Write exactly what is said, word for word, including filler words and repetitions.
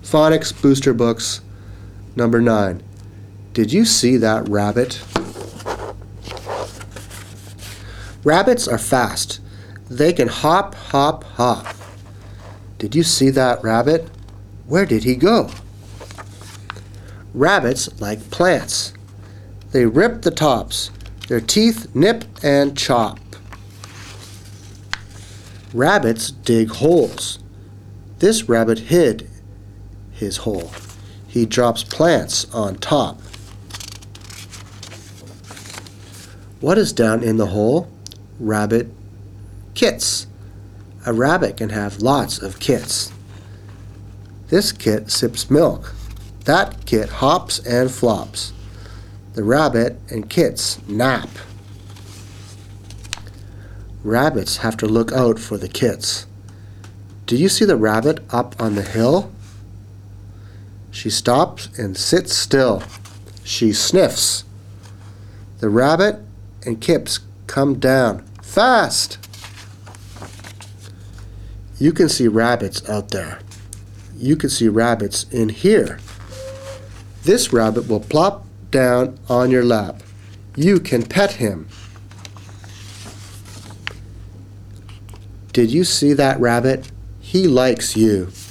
Phonics Booster Books, number nine. Did you see that rabbit? Rabbits are fast. They can hop, hop, hop. Did you see that rabbit? Where did he go? Rabbits like plants. They rip the tops. Their teeth nip and chop. Rabbits dig holes. This rabbit hid his hole. He drops plants on top. What is down in the hole? Rabbit kits. A rabbit can have lots of kits. This kit sips milk. That kit hops and flops. The rabbit and kits nap. Rabbits have to look out for the kits. Did you see the rabbit up on the hill? She stops and sits still. She sniffs. The rabbit and kits come down fast. You can see rabbits out there. You can see rabbits in here. This rabbit will plop down on your lap. You can pet him. Did you see that rabbit? He likes you.